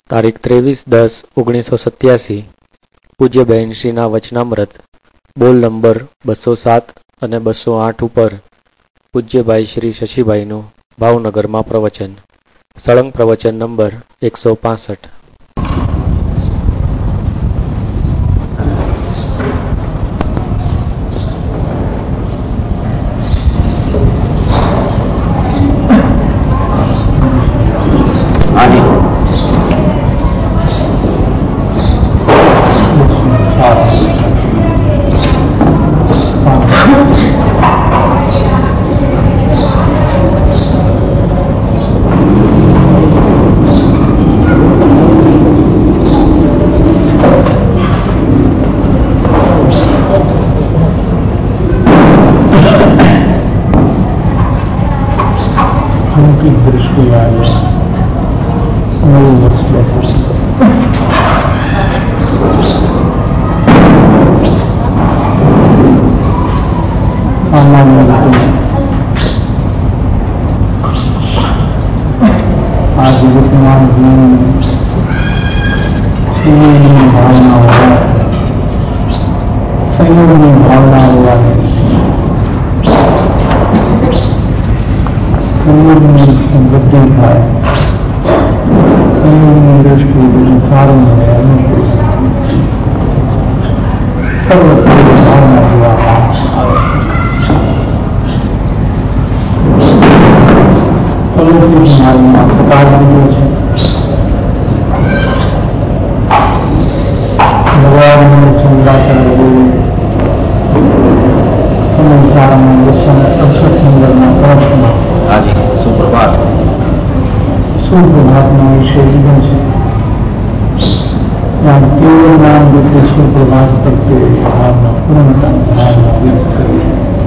તારીખ 23/10/1987 પૂજ્ય બહેનશ્રીના વચનામૃત બોલ નંબર 207 અને 208 ઉપર પૂજ્યભાઈ શ્રી શશીભાઈનું ભાવનગરમાં પ્રવચન. સળંગ પ્રવચન નંબર 165. दृष्टि आ गया नई वर्ष सामान्य आज विद्यमान जीवन में भावना हुआ है, संयोग में भावना हुआ है, संयोग में वृद्धि था, संयोग में दृष्टि संसार में है, सर्वत्र भावना हुआ अलौकिक भावना प्रकार है. भगवान ने चिंता कर संसार में विश्व नंबर में पहुंचना. आज सुप्रभात सुप्रभात में विषय जीवन से केवल नाम देते सुप्रभात करते भावना पूर्णता भावना व्यक्त करी.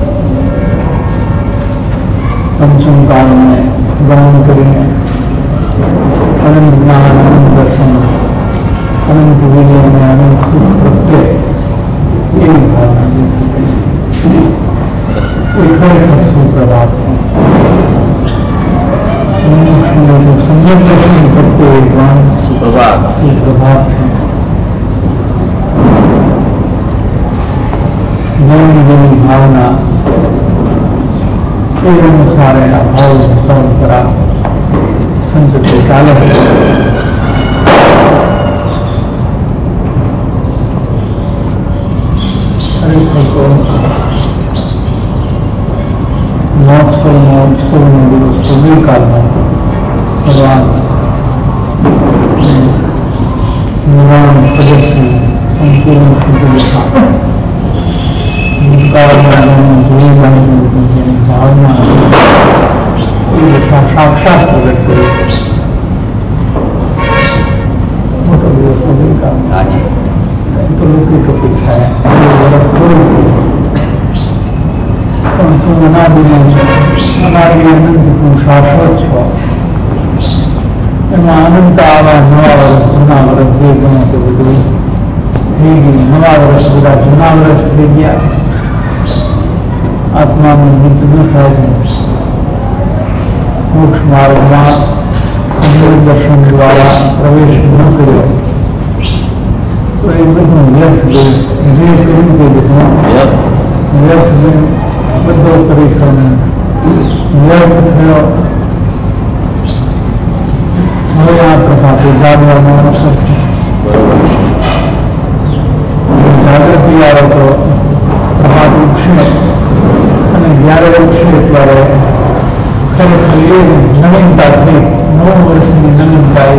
पंचम काल में वर्णन करेंगे अनंत ज्ञान, अनंत दर्शन, अनंत विजय में अनंत सुख प्रत्यय एक भावना व्यक्त करी. सुप्रभात है संयम दर्शन करते सुप्रभात सुप्रभात है. जैन भावना अनुसार भाव परंपरा संस्कृति काल है. महोत्सव सभी काल में भगवान निर्वाण प्रदर्शन संपूर्ण भावना साक्षात प्रकट करे सभी का तो लौकिक अपेक्षा है. परंतु अनादि अनंत તું શાશ્વત છો. એમાં અનંત આવા નવા વર્ષ જૂના વર્ષ જે ગમે તે બધું થઈ ગયું. નવા વર્ષ બધા જૂના વર્ષ થઈ ગયા. આત્માનું મૃત્યુ ન થાય. મોક્ષ માર્ગમાં સંયોગ દર્શન દ્વારા પ્રવેશ ન કર્યો તો એ બધું વ્યર્થ ગયું. જે કર્યું તે બધું વ્યર્થ ગયું. બધો પરિશ્રમ વ્યર્થ થયો. હવે આ પ્રકારે જાગવાનો અવસર છે. જાગૃતિ આવે તો પ્રભાત ઉઠશે અને જ્યારે ઉઠશે ત્યારે ખરેખર એ નવીનતાથી 9 વર્ષની નવીનતા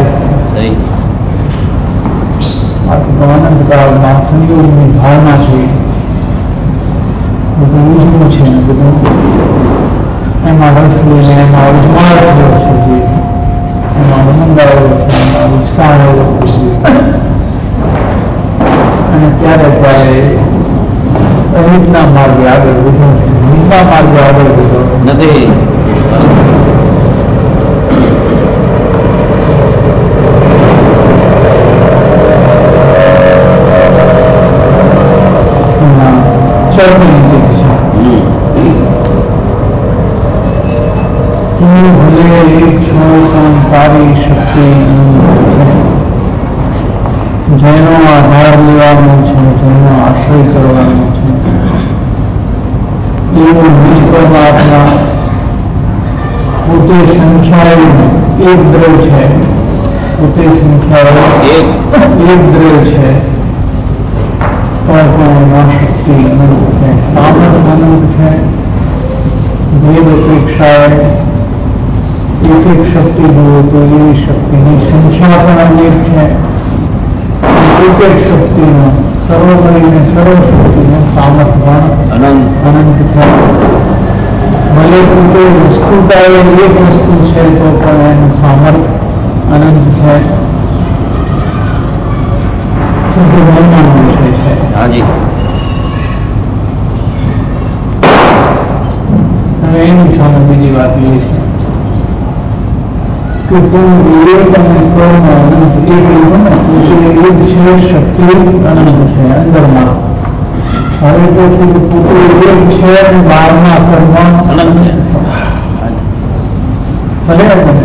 અનંત કાળમાં સંયોગની ભાવના છે. બધું ઉજવું છે ને બધું એમાં રસ લઈને એમાં ઉજમાળ થયો છે, એમાં આનંદ આવ્યો છે, એમાં ઉત્સાહ આવ્યો છે. અને ત્યારે ત્યારે અહિતના માર્ગે આગળ વધ્યો છે. હિતના માર્ગે આગળ વધ્યો નથી. भले एक छो संसारी शक्ति એક દ્રવ છે પોતે સંખ્યા એક દ્રવ છે પણ શક્તિ અનંત છે, સામર્થ્ય અનંત છે, ભેદ અપેક્ષાએ એક એક શક્તિ જુઓ તો એવી શક્તિની સંખ્યા પણ અનેક છે. એક એક શક્તિનો સર્વ મળીને સર્વ શક્તિનું સામર્થ્ય પણ અનંત છે. ભલે કોઈ વસ્તુતા એક વસ્તુ છે તો પણ એનું સામર્થ્ય અનંત છે. હવે એની સામે બીજી વાત એ છે કે કોઈ વિવેક અને કર્મ અનંત એક એવું ને પોતે એક છે, શક્તિ અનંત છે અંદરમાં. હવે તો પોતે એક છે અને બહારના કર્મ અનંત છે. ભલે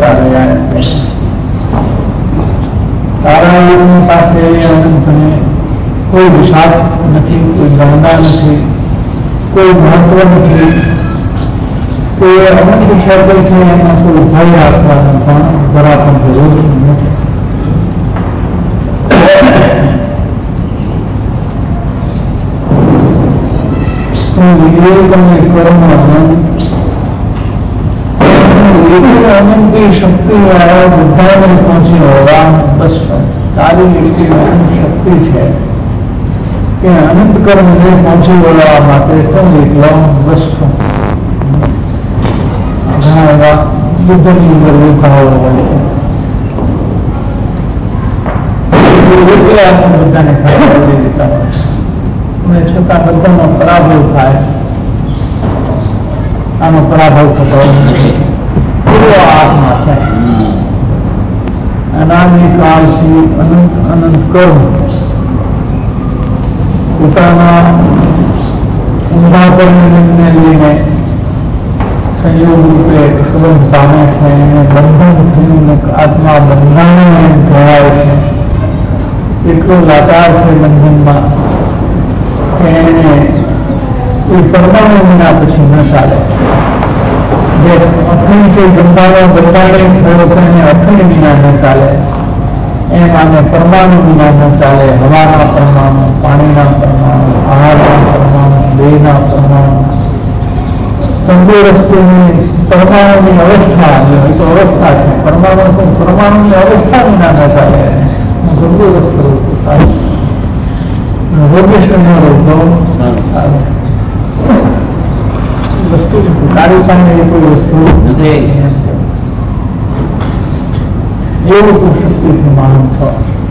તારા પાસે અનંતને કોઈ વિષાદ નથી, કોઈ ગણના નથી, કોઈ મહત્વ નથી. કે અનંત શબ્દ છે એમાં કોઈ ભય રાખવાનો પણ જરા પણ જરૂર નથી. વિવેક અને કર્મ અનંતી શક્તિ વાળા બધાને પહોંચી હોવા બસ તારી એટલી અનંત શક્તિ છે કે અનંત કર્મને પહોંચી વળવા માટે તો એકલો બસ ઘણા એવા યુદ્ધની અંદર વિભાવો હોય છે આપણે બધાને સાથે લઈ લેતા હોય અને છતાં બધાનો પરાભવ થાય. આનો પરાભવ થતો પૂરો આત્મા છે. અનાદિકાળથી અનંત અનંત કર્મ પોતાના ઊંધા પરિણમને લઈને સંયોગ રૂપે સંબંધ પામે છે અને બંધન થયું આત્મા બંધાણો એમ કહેવાય છે. એટલો લાચાર છે બંધનમાં કે એને એ પરમાણુ વિના પછી ન ચાલે. જે અખંડ કે બંધાણે થયો તો એને અખંડ વિના ન ચાલે. એમ આને પરમાણુ વિના ન ચાલે. હવાના પરમાણુ, પાણીના પરમાણુ, આહારના પરમાણુ, દેહના પરમાણુ, તંદુરસ્તીની પરમાણુની અવસ્થા એ તો અવસ્થા છે. પરમાણુની અવસ્થા વિના ન ચાલે. તંદુરસ્ત રોગ થાય, રોગેશ્વરનો રોગ આવે. વસ્તુ તારી પાસે એ કોઈ વસ્તુ નથી. એવું તું શક્તિથી માનવ છો.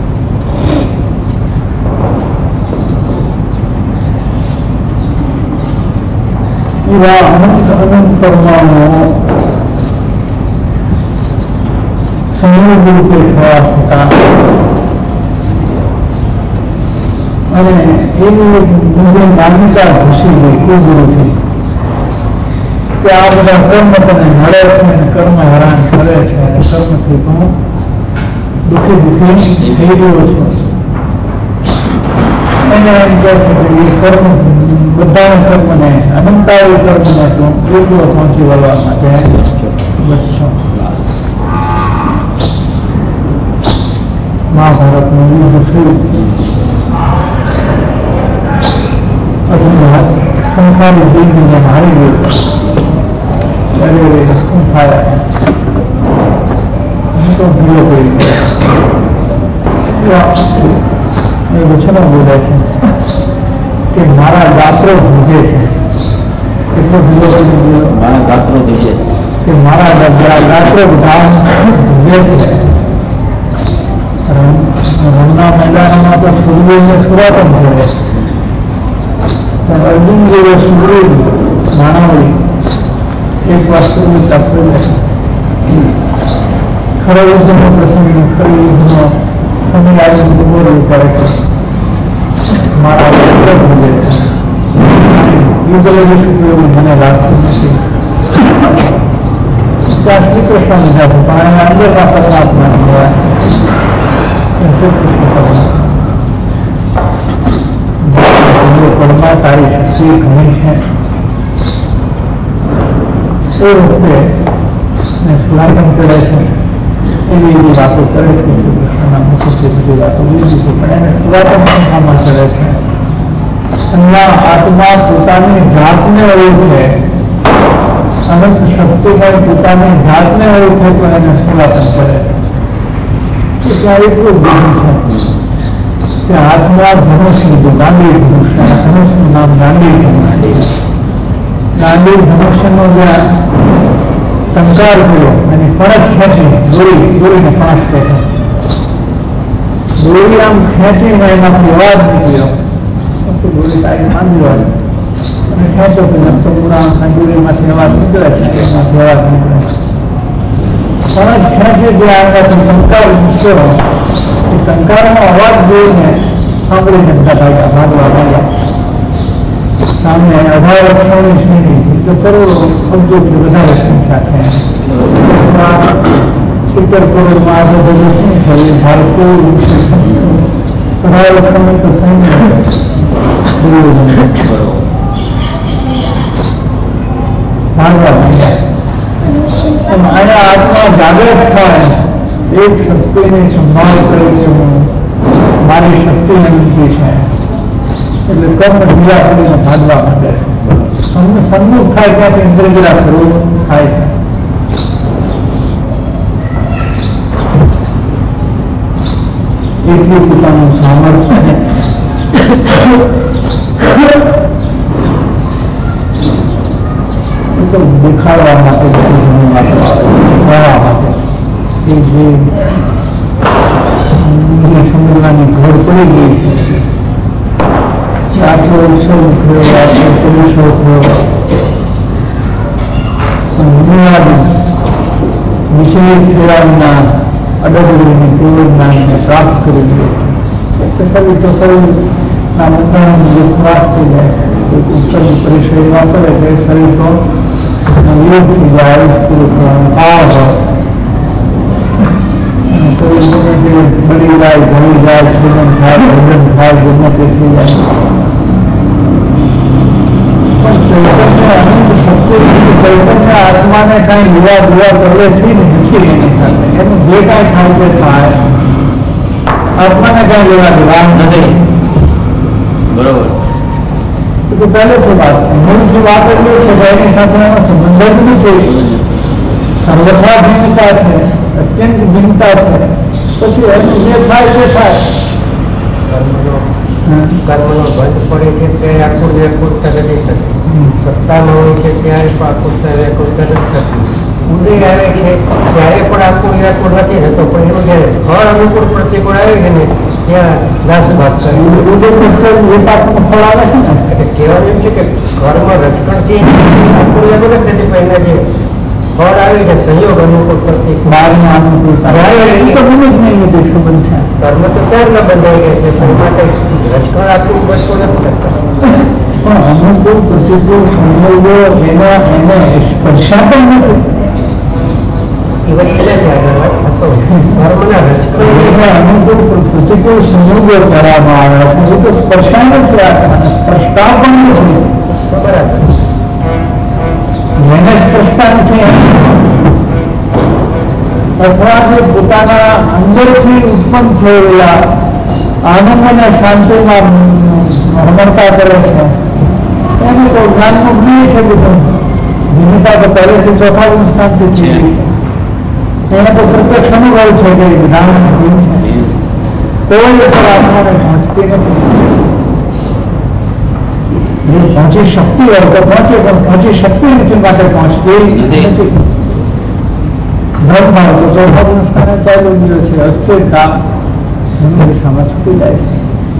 એવા અનંત અનંત પરમાણુઓ સંયોગ રૂપે થવા છતાં અને એની માન્યતા ઘૂસી ગઈ ગુરુથી કે આ બધા કર્મ તને નડે છે, કર્મ હેરાન કરે છે, કર્મથી તું દુઃખી થઈ ગયો છો. એને એમ કહે છે કે એ કર્મ બધા કર્મને અનંતાવી કર્મને તું એટલો પહોંચી વળવા માટે બચશો. મહાભારતનું યુદ્ધ થયું. સંસારી જીવને મારી ગયું. ત્યારે શું થાય? તો ભૂલો કરી એ વચનો બોલે છે કે મારા ગાત્રો ભૂજે છે. કેટલો ભૂલો કરી ગયો? મારા ગાત્રો ભૂજે કે મારા ગાત્રો ધામ ભૂજે છે. રણના મેદાનમાં તો સૂર્યને સુરાતમ છે. પણ અર્જુન જેવો સુગ્રીવ માનવી એક વાસ્તવિક આપેલો ખરો યુદ્ધનો પ્રસંગ, ખરો યુદ્ધનો સમય આવીને બોલવું પડે છે. મારા ભૂલે છે. યુદ્ધ લઈ શકું એવું મને લાગતું નથી. ત્યાં શ્રી કૃષ્ણ લીધા છે પણ એને અંદરના પરમાત્મા કહેવાય. શ્રી કૃષ્ણ પરમાત્મા તારી શક્તિ ઘણી છે. એ વખતે સુલાગમ ચડે છે એવી વાતો કરે છે, શ્રી કૃષ્ણના મુખથી બધી વાતો લીધી છે, પણ એને પુરાતન સંખ્યામાં ચડે છે. એમના આત્મા પોતાની જાતને ઓળખે, અનંત શક્તિમય પોતાની જાતને ઓળખે તો એને પુરાતન કરે છે. ત્યાં એટલું જ્ઞાન છે કે હાથમાં ધનુષ લીધું, ગાંડી ધનુષ. ધનુષનું નામ ગાંડી ધનુષ. ગાંડી ધનુષ્યનો જે ટંકાર કર્યો, એની ફરજ ખેંચી, દોરીને ફરજ કહે છે. દોરી આમ ખેંચીને એમાંથી અવાજ નીકળ્યો, તો દોરી તારી માંડી વાળી અને ખેંચો કે તો પૂરા દોરીમાંથી અવાજ નીકળે છે, એમાંથી અવાજ નીકળે છે. ફરજ ખેંચી જે આગળ ટંકાર મૂક્યો, એ ટંકારનો અવાજ જોઈને સાંભળીને બધા ભાગવા લાગ્યા. સામે 18 વર્ષોની શ્રેણી, તો કરોડો અબજોથી વધારે સંખ્યા છે. 70 કરોડમાં આજે બધું શું છે, એ ભારતો 18 વર્ષોની તો સૈન્ય ભાગવા લાગ્યા. અહીંયા આત્મા જાગૃત થાય, એક શક્તિની સંભાળ કરે છે, મારી શક્તિ અનંતી છે, એટલે કર્મ ઢીલા કરીને ભાગવા માંડે છે. સન્મુખ થાય ત્યાંથી ઇન્દ્રિય સ્વરૂપ થાય છે. એટલું પોતાનું સામર્થ્ય તો દેખાડવા માટે દેખાડવા માટે એ જે સમુદ્રની ઘર પડી ગઈ છે, આટલો ઉત્સવ થયો, આટલો પુરુષો થયો, વિષય થયાના અડગડીને પૂર્વજ્ઞાનને પ્રાપ્ત કરી દે છે. ફરી તો શરીરના મુદ્દાનો જે ખરાબ થઈ જાય, એક ઉત્તરની પરિચય વાપરે તે શરીર તો યોગ થઈ જાય, પૂરું થવાનું ભાવ હોય, બળી જાય, ઘણી જાય, છેદન થાય, ભોજન થાય, ગમે તે થઈ જાય. અનંત શક્તિ ચૈતન્ય આત્માને કઈ યુવા પહેલેથી નથી એની સાથે. એનું જે કાંઈ થાય તે થાય, આત્માને કઈ લેવા દેવા નથી. બરોબર. તો પહેલેથી વાત છે. મૂળથી વાત એટલી છે કે એની સાથે એનો સંબંધ જ નથી. સર્વથા ભિન્નતા છે, અત્યંત ભિન્નતા છે. પછી એનું જે થાય તે થાય. કર્મનો બંધ પડે છે તે આખું નિર્કુટતા નથી થતી. સત્તામાં હોય છે ત્યારે પણ આકુટતા નિર્કુટતા નથી થતી. ઉદય આવે છે ત્યારે પણ આખું નિરાકુટ નથી થતો, પણ એનું જયારે ફળ અનુકૂળ પ્રતિકૂળ આવે છે ને ત્યાં નાશભાગ કરે. ઉદય એ પાકનું ફળ આવે છે ને, એટલે કહેવાનું એમ છે કે કર્મ રક્ષણથી આખું નિરાકુટ જ નથી, પણ એના જે ફળ આવે છે સંયોગ અનુકૂળ પ્રતિકૂળ બહારના અનુકૂળતા તો બને જ નહીં. એ સંબંધ છે. કર્મ તો ત્યાં ન બંધાઈ ગયા છે, પણ માટે રક્ષણ આખું બચતું નથી કરતા. પણ અનુકૂળ પ્રતિકૂળ સંયોગો એને સ્પર્શા પણ નથી. અનુકૂળ પ્રતિકૂળ સંયોગો કરવામાં આવે છે, એ તો સ્પર્શા નથી, સ્પર્શતા પણ નથી. બરાબર. જેને સ્પર્શતા નથી અથવા જે પોતાના અંદરથી ઉત્પન્ન થયેલા આનંદ અને શાંતિમાં રમણતા કરે છે, એને તો જ્ઞાનનું જ્ઞાન છે. બધું ભૂમિકા તો પહેલેથી ચોથા સ્થાનથી છે. એને તો પ્રત્યક્ષ અનુભવ છે કે જ્ઞાન છે. કોઈ આત્માને પહોંચતી નથી. જે પહોંચી શક્તિ હોય તો પહોંચે, પણ પહોંચી શક્તિ નથી માટે પહોંચતી નથી. બ્રહ્મ તો ચોથા સ્થાને ચાલુ ગયો છે. અસ્થિરતા દિશામાં છૂટી જાય છે.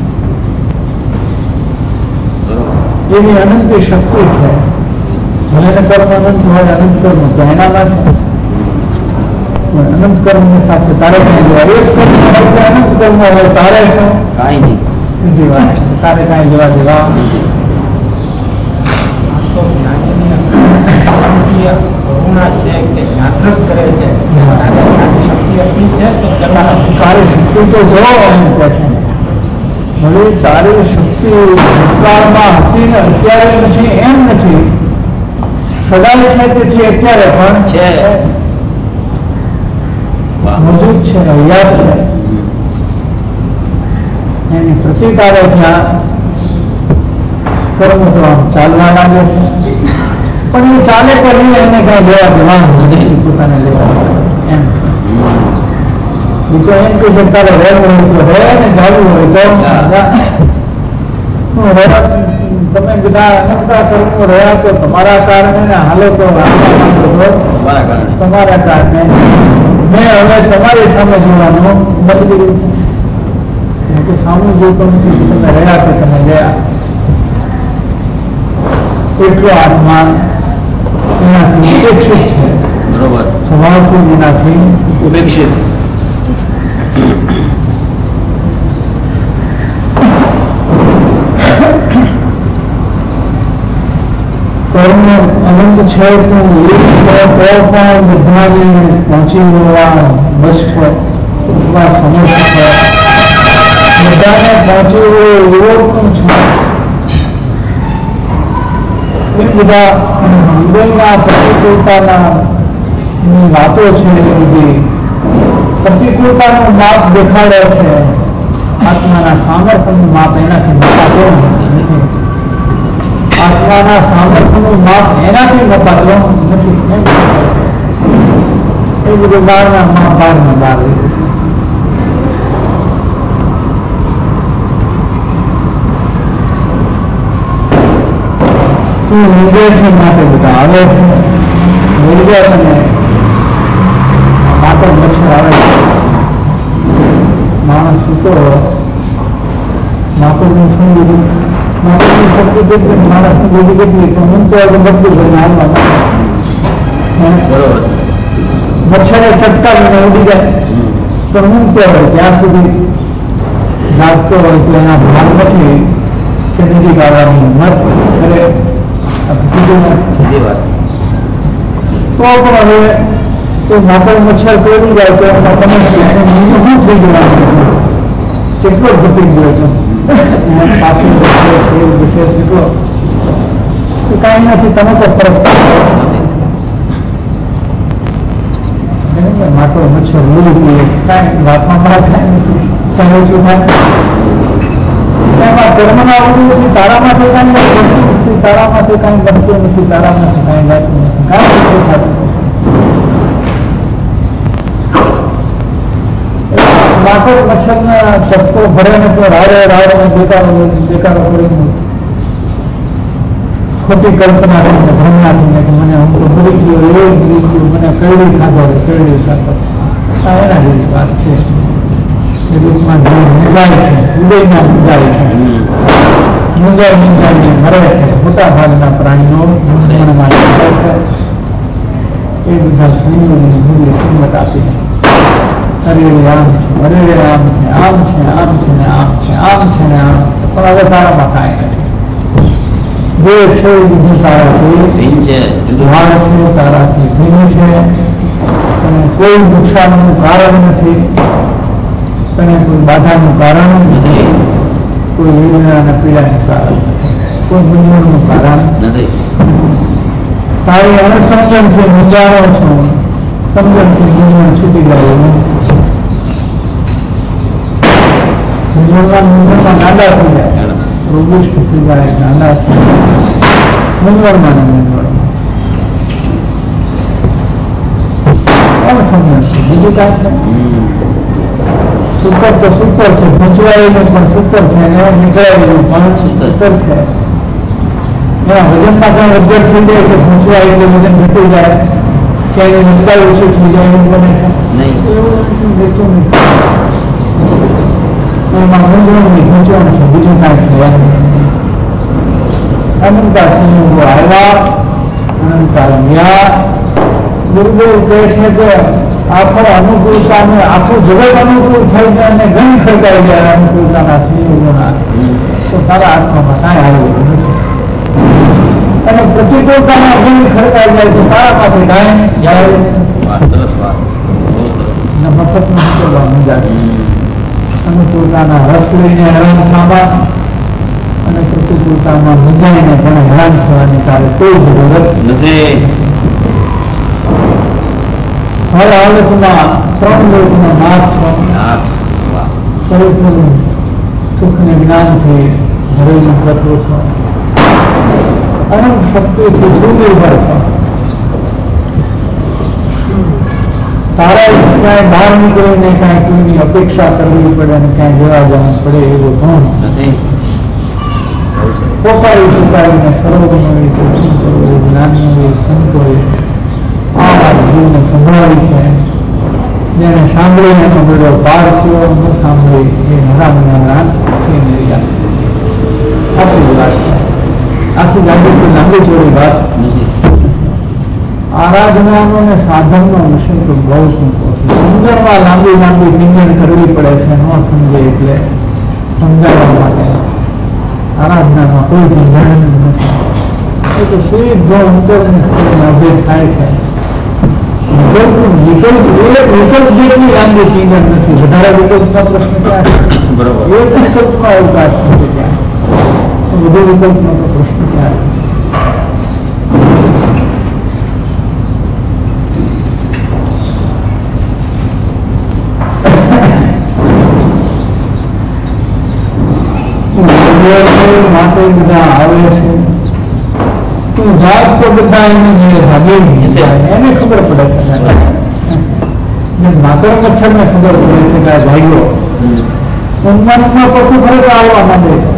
એની અનંત શક્તિ છે. ભલે કર્મ અનંત હોય, અનંત કર્મ તો એનામાં છે. અનંત કર્મ ની સાથે તારે કઈ લેવા, એક કર્મ હોય અનંત કર્મ હોય તારે શું કાંઈ નહીં. સીધી વાત છે. તારે કઈ લેવા દેવા કરુણા છે કે જાગૃત કરે છે, શક્તિ એટલી છે તો તારી શક્તિ તો જો એમ કે છે. હવે તારી શક્તિ ભૂતકાળમાં હતી ને અત્યારે નથી એમ નથી. સદાય છે તેથી અત્યારે પણ છે. મોજૂદ છે, યાદ છે. એની પ્રતિકારે ત્યાં કર્મ તો આમ ચાલવા લાગે છે, પણ એ ચાલે કરીને એને કઈ લેવા દેવાનું નથી, પોતાને લેવા એમ. બીજો એમ કહે છે તારે રહેવું હોય તો રહે ને જાવું હોય તો તમે બધા અનંતા કર્મો રહ્યા તો તમારા કારણે ને હાલો તો તમારા કારણે મેં હવે તમારી સામે જોવાનું બદલી છે. સામું જોતું નથી, તમે રહ્યા તો તમે ગયા. એટલો આત્મા એનાથી ઉપેક્ષિત છે, બરોબર, સ્વભાવથી એનાથી ઉપેક્ષિત. કર્મ અનંત છે તો પણ બધાને પહોંચી વળવા બસ છે, એટલા સમર્થ છે, બધાને પહોંચી વળે એવો પણ છે. એ બધા હૃદયના પ્રતિકૂળતાના વાતો છે, એ બધી પ્રતિકૂળતાનું માપ દેખાડે છે. આત્માના સામર્થ્યનું માપ એનાથી મપાતો નથી. આત્માના સામર્થ્યનું માપ એનાથી મપાતો નથી. એ બધું બહારના માપ બહારમાં બહાર છે. નિર્દેશન માટે બધા આવે છે, નિર્દેશન માટે મચ્છર આવે છે. માણસ સૂતો માપડનું શું લીધું, માપડની શક્તિ કેટલી, માણસની લીધી કેટલી, તો હું તો બધું કરીને હાલવા બરોબર, મચ્છરને ચટકાવીને ઉડી જાય તો હું હોય ત્યાં સુધી જાગતો હોય તો એના ભાગ નથી કે નથી ગાળવાની હિંમત કરે. સીધી વાત. તો પણ હવે તો માત્ર મચ્છર તોડી જાય તો એમાં તમે શું થઈ જવાનું, કેટલો ઘટી ગયો છે, પાછું વિશેષ કેટલો કાંઈ નથી. તમે તો ફરક માટો મચ્છર બોલી દઈએ કાંઈ વાતમાં મારા કાંઈ નથી, કાંઈ ઓછું થાય. એમાં કર્મના અવરોધથી તારામાંથી કાંઈ બનતું નથી, તારામાંથી કાંઈ બનતું નથી, તારામાંથી કાંઈ લાગતું નથી, કાંઈ નથી થતું. માટો મચ્છરના ચપકો ભરે ને તો રાડે દેખાડો કરીને ખોટી કલ્પના કરીને ભ્રમણાથી કે મને હું તો ભૂલી ગયો, એ ભૂલી ગયો, મને કેળવી ખાધો આ એના જેવી વાત છે. એ રૂપમાં મુંજાય છે, ઉદયમાં મુંજાય છે, મુંજાઈને મરે છે. મોટા ભાગના પ્રાણીઓ મૂંઝવણમાં જાય છે. એ બધા સંયોગની મૂલ્ય કિંમત આપી અરે આમ છે, અરે આમ છે, આમ છે, આમ છે ને આમ છે, આમ છે ને આમ છે, પણ હવે તારામાં કાંઈ નથી. જે છે એ બધું તારાથી ભીન છે, ભાન છે, તારાથી ભીન છે. અને કોઈ નુકસાનનું કારણ નથી, અને કોઈ બાધાનું કારણ નથી, કોઈ વેદના અને પીડાનું કારણ નથી, કોઈ ગુણનું કારણ નથી. તારી અણસમજણથી મૂંઝાણો છો, સમજણથી મૂંઝવણ છૂટી ગયું. મૂંઝવણમાં નાના થઈ જાય, રોગિષ્ટ થઈ જાય, નાના થઈ જાય, મૂંઝવણમાં મૂંઝવણમાં અણસમજણ છે. બીજું કાંઈ છે? સૂતર તો સૂતર છે, પૂંચવાયેલું પણ સૂતર છે, અને નીકળાયેલું પણ સૂતર છે. એના વજનમાં કઈ અગર થઈ જાય છે, પૂંચવાયેલું વજન ઘટી જાય, ક્યાંય ઊંચાઈ ઓછી થઈ જાય એવું બને છે નહીં. એવું દેતું નથી. એમાં મૂંઝવણની પૂંચવણ છે, બીજું કાંઈ છે. અનંતા સંયોગો આવ્યા, અનંતા ગયા. ગુરુદેવ કહે છે કે આખો અનુકૂળતાને આખું જગત અનુકૂળ થઈ જાય અને ઘણી ખડકાઈ જાય અનુકૂળતાના સંયોગોના, તો તારા આત્મામાં કાંઈ આવેલું નથી. અને પ્રતિકૂળતાના ઘણી ખડકાઈ જાય તો તારામાંથી કાંઈ જાય. સરસ વાત, બહુ સરસ. મફતમાં નીકળવા મજા અનુકૂળતાના રસ લઈને હેરાન થવા અને પ્રતિકૂળતામાં મૂંઝાઈને પણ હેરાન થવાની તારે કોઈ જરૂરત નથી. હર હાલતમાં ત્રણ લોકનો નાથ છો. પવિત્ર સુખ ને જ્ઞાનથી ભરેલું તત્વ છો. અનંત શક્તિથી સુનિર્ભર છો. તારા ક્યાંય બહાર નીકળીને કાંઈ કોઈની અપેક્ષા કરવી પડે અને ક્યાંય જવા જવું પડે એવું ગુણ નથી. પોકારી પોકારીને સર્વગુણોએ દર્શન કરવું, જ્ઞાનીઓએ સંતોએ આ જીવને સંભાળી છે. જેને સાંભળીને એનો બધો પાર થયો, ન સાંભળી એ હરામના થઈ નહીં. આટલી વાત છે. આથી લાંબી ચોરી વાત નથી. આરાધનાનો ને સાધનનો વિષય તો બહુ ટૂંકો છે. સમજણમાં લાંબી લાંબી નિંદણ કરવી પડે છે. ન સમજે એટલે સમજાવવા માટે આરાધનામાં કોઈ બંધારણ નથી. એ તો સીધો અંતરને અભેદ થાય છે. વિકલ્પ જેટલી લાંબી નિંદણ નથી. વધારે વિકલ્પનો પ્રશ્ન ક્યાં છે? બરોબર. એક વિકલ્પનો અવકાશ નથી ત્યાં. બધો વિકલ્પનો તો પ્રશ્ન ક્યાં છે? માટે બધા આવે છે. તું જાત તો બધા એને ભાગે એને ખબર પડે છે. માકડ મચ્છર ને ખબર પડે છે કે આ ભાઈઓ ઉન્માનમાં પશુ ખરે તો આવવા માંડે છે.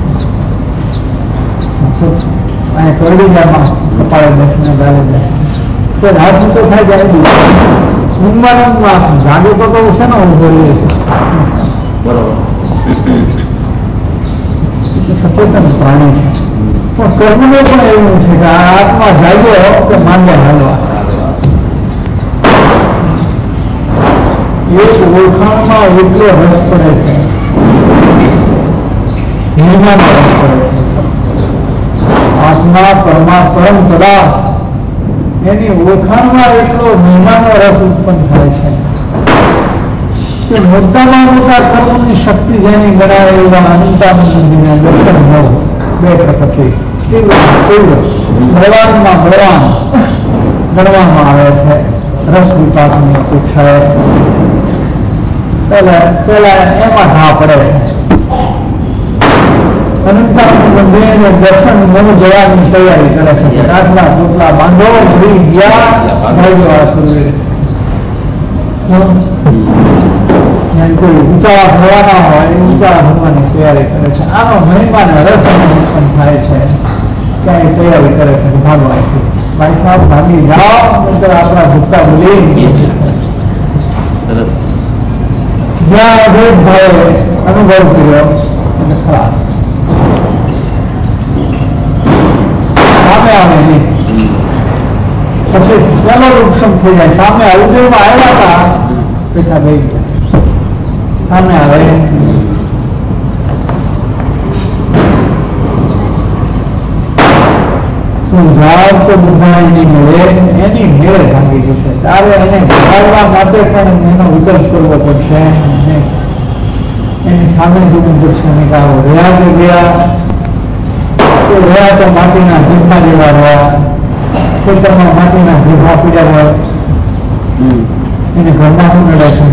અહીંયા કરડી જામાં કપાળે બેસીને ગાલે જાય સર હાથ ઊંચો થાય જાય ઉન્માનમાં ગાડી તો છે ને હું જોઈએ છે. બરોબર. સચેતન પ્રાણી છે. પણ કર્મને પણ એવું છે કે આ આત્મા જાગ્યો કે માંડે હાલવા. એક ઓળખાણમાં એટલો રસ પડે છે, નિર્માણ રસ પડે છે. આત્મા પરમ સદા એની ઓળખાણમાં એટલો નિર્માણનો રસ ઉત્પન્ન થાય છે કે મોટામાં મોટા કર્મની શક્તિ જેની ગણાય એવા અનંતાનંદજીના દર્શન હોવ બે પ્રકૃતિ બળવાનમાં બળવાન ગણવામાં આવે છે. રસ વિપાકની અપેક્ષાએ પેલા એમાં ઘા પડે છે. અનંતાનંદજીને દર્શન મન જવાની તૈયારી કરે છે. રાજના પુતલા બાંધો ભૂલી ગયા ભાઈઓ આ સુરવીર કોઈ ઊંચા ભરવાના હોય ઊંચા ભરવાની તૈયારી કરે છે. આનો મહિમાને રસ ઉત્પન્ન થાય છે. ત્યાં તૈયારી કરે છે ભાગવાથી. ભાઈ સાહેબ ભાગી જાઓ નહીતર આપણા ભૂક્કા બોલી સરસ. જ્યાં અભેદભાવે અનુભવ કર્યો અને ખલાસ સામે આવે નહીં. પછી સેલો વૃક્ષમ થઈ જાય. સામે અવજયમાં આવ્યા હતા પેટા ગઈ ગયા. સામે આવે જવાબ તો બધા એની મેળે ભાગી જશે. ત્યારે એને ઘટાડવા માટે પણ એનો વિકલ્પ કરવો પડશે. એની સામે જોવું પડશે. નિકાલો રહ્યા કે ગયા તો રહ્યા તો માટીના જીભા જેવા રહ્યા. ખેતરમાં માટીના જીભા પીડ્યા હોય એને ઘરમાં શું નડે છે?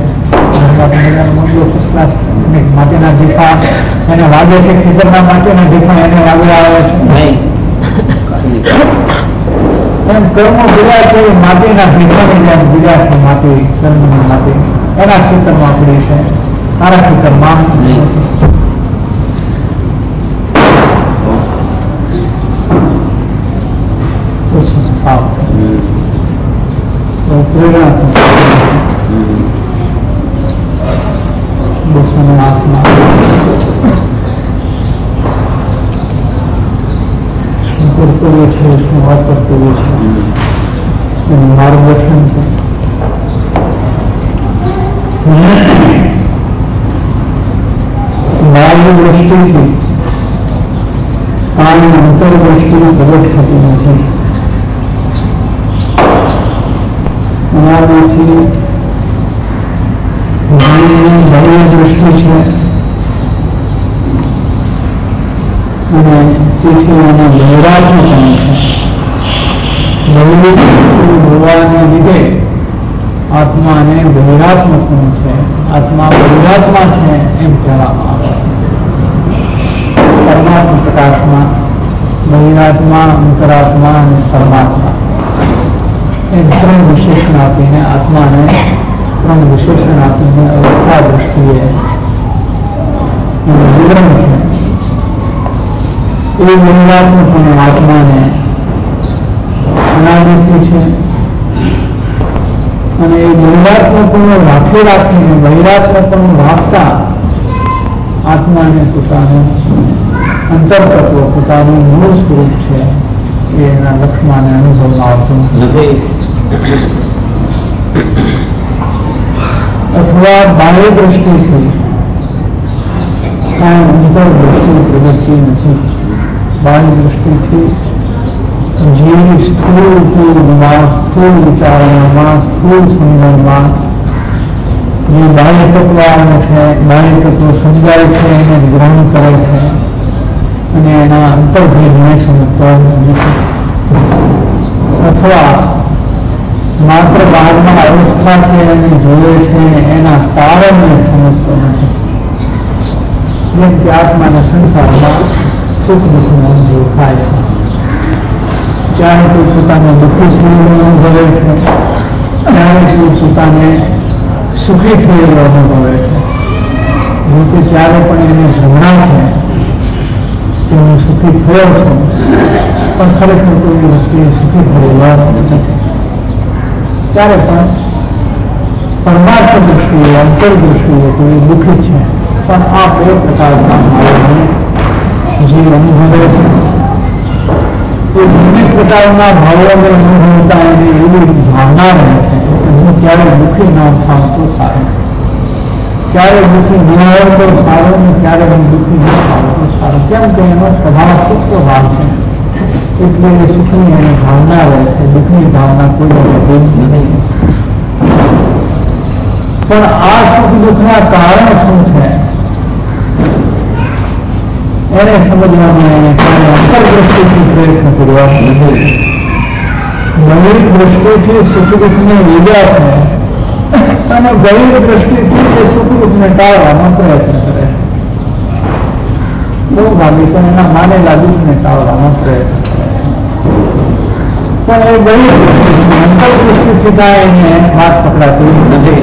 માટીના દીપા એને વાગે છે. ખેતરના માટીના દીપા એને વાગે આવે છે. એમ કર્મો બીજા છે માટીના દીપાની જેમ બીજા છે. માટી કર્મની માટી એના ખેતરમાં પડી છે, તારા ખેતરમાં પ્રેરણા દોસ્તોને આત્મા કર્તવ્ય છે, શું અકર્તવ્ય છે એનું માર્ગદર્શન છે. બાહ્ય દ્રષ્ટિથી આની અંતરદ્રષ્ટિની પ્રગટ થતી નથી. એનાથી બાહ્ય દ્રષ્ટિ છે અને તેથી એને લહેરાતું પણ છે. હોવાને લીધે આ બહિરાત્મા છે એમ કહેવામાં આવે. પરમાત્મા પ્રકાશમાં બહિરાત્મા, અંતરાત્મા અને પરમાત્મા એમ ત્રણ વિશેષણ આપીને આત્માને ત્રણ વિશેષણ આપીને અવસ્થા દ્રષ્ટિએ એનું વિવરણ છે. એ બહિરાત્મા આત્માને અનાદિથી છે અને એ બહિરાત્મકને રાખીને બહિરાત્મકનું રાખતા આત્માને પોતાનું અંતરતત્વ પોતાનું મૂળ સ્વરૂપ છે એ એના લક્ષ્મણને અનુભવમાં આવતું નથી. અથવા બાહ્ય દ્રષ્ટિથી અંતર દ્રષ્ટિ પ્રગતિ નથી. બાહ્ય દ્રષ્ટિથી જીવ સ્થૂળ ઉપયોગમાં, સ્થૂળ વિચારણામાં, સ્થૂળ સમજણમાં જે બાહ્ય તત્વ આવે છે, બાહ્ય તત્વ સમજાય છે, એને ગ્રહણ કરે છે અને એના અંતર્ભેદને સમજતો નથી. અથવા માત્ર બહારમાં અવસ્થા છે એને જોવે છે, એના કારણને સમજતો નથી. જેમ કે આત્માના સંસારમાં સુખ દુઃખનો અનુભવ થાય છે. ત્યારે કોઈ પોતાને દુઃખી થયેલો અનુભવે છે, ત્યારે કોઈ પોતાને સુખી થયેલો અનુભવે છે. જોકે ત્યારે પણ એને જણાય છે કે હું સુખી થયો છું, પણ ખરેખર કોઈ વ્યક્તિ સુખી થયેલો નથી. ત્યારે પણ પરમાર્થ દૃષ્ટિએ, અંતર દૃષ્ટિએ કોઈ દુઃખી છે, પણ આ બે પ્રકારના ભાવોને જે અનુભવે છે એ વિવિધ પ્રકારના ભાવોને અનુભવતા એને એવી ભાવના રહે છે કે હું ક્યારે દુઃખી ન થાઉં તો સારું, ક્યારે દુઃખી ન હોય તો સારું ને ક્યારે હું દુઃખી ન થાઉં તો સારું. કેમ કે એનો સ્વભાવ સુખ ભાવ છે એટલે એ સુખની એની ભાવના રહે છે, દુઃખની ભાવના કોઈ નથી. પણ આ સુખ દુઃખના કારણ શું છે એને સમજવાનો એને અંતરદ્રષ્ટિથી પ્રયત્ન કરવા નથી. બહિર દ્રષ્ટિથી સુખ દુઃખને લીધા છે અને બહિર દ્રષ્ટિથી એ સુખ દુઃખને ટાળવાનો પ્રયત્ન કરે છે. બહુ ભાગી પણ એના માનેલા દુઃખને ટાળવાનો પ્રયત્ન કરે છે. પણ એ બહિર દ્રષ્ટિથી અંતરદ્રષ્ટિથી કાંઈ એને હાથ પકડાતું નથી.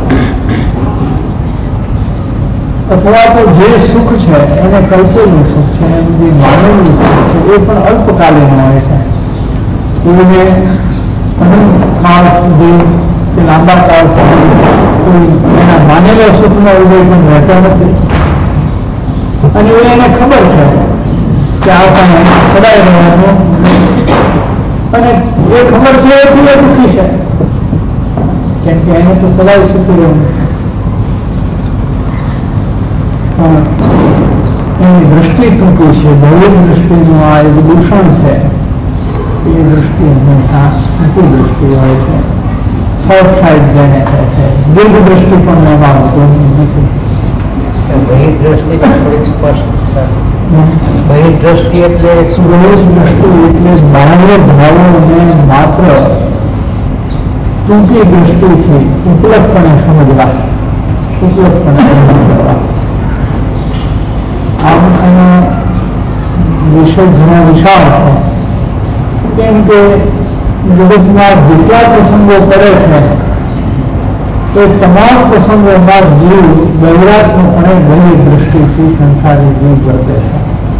અથવા તો જે સુખ છે એને કલ્પેલું સુખ છે, એનું જે માનેલું સુખ છે એ પણ અલ્પકાલીન હોય છે. કોઈને અનંત કાળ સુધી કે લાંબા કાળ સુધી કોઈ એના માનેલા સુખનો ઉદય પણ રહેતો નથી. અને એને ખબર છે કે આ કાંઈ સદાય રહેવાનું અને એ ખબર છે એટલું એ દુઃખી છે, કેમ કે એને તો સદાય સુખી રહેવું છે. એની દ્રષ્ટિ ટૂંકી છે. બહુ દ્રષ્ટિનું આ એક દૂષણ છે. એ દ્રષ્ટિ હંમેશા ટૂંકી દ્રષ્ટિ હોય છે, શોર્ટ સાઇડ જેને કહે છે. દીર્ઘ દ્રષ્ટિ પણ એમાં હોતું નથી. બહિર દ્રષ્ટિ બહિર દ્રષ્ટિ એટલે બહિર દ્રષ્ટિ એટલે બાહ્ય ભાવોને માત્ર ટૂંકી દ્રષ્ટિથી ઉપલબ્ધપણે સમજવા, ઉપલબ્ધપણે સમજવા. આમ એનો વિષય ઘણો વિશાળ છે, કેમ કે જગતમાં જેટલા પ્રસંગો કરે છે તે તમામ પ્રસંગોમાં જીવ બહિરાત્મકપણે બહિર દ્રષ્ટિથી સંસારી જીવ વર્તે છે.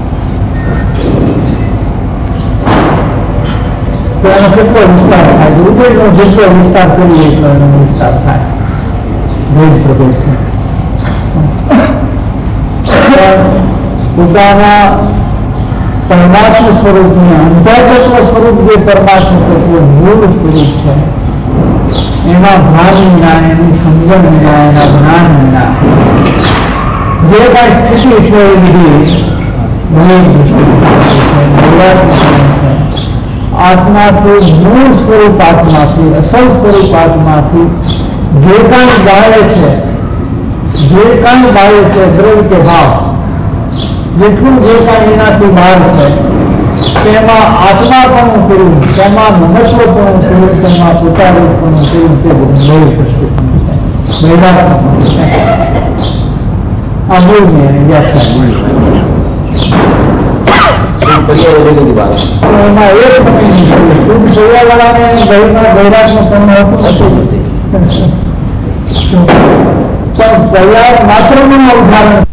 તો એનો કેટલો વિસ્તાર થાય છે, ઉદયનો જેટલો વિસ્તાર કરીએ એટલો એનો વિસ્તાર થાય ભેદ પ્રભેદથી. પોતાના પરમાત્મ સ્વરૂપને અંતર્ગત સ્વરૂપ જે પરમાત્મ તત્વ મૂળ સ્વરૂપ છે એના ભાન વિના, એની સમજણ વિના, એના જ્ઞાન વિના જે કાંઈ સ્થિતિ છે એ બધી આત્માથી, મૂળ સ્વરૂપ આત્માથી, અસલ સ્વરૂપ આત્માથી જે કાંઈ બાળે છે, જે કાંઈ બાળે છે દ્રવ્ય કે ભાવ, જેટલું જે કાંઈ એનાથી બહાર છે તેમાં આત્માપણું કર્યું, તેમાં મહત્વપણું કર્યું, તેમાં પોતાનું કર્યું, તે બહુ કષ્ટપણું છે, બહેરાપણું છે. આ મૂળની એની વ્યાખ્યા. એમાં એક સમયની છે શુદ્ધ જોયાવાળાને ગૈરાજનું પણ હતું પણ તૈયાર માત્રનું ઉદાહરણ.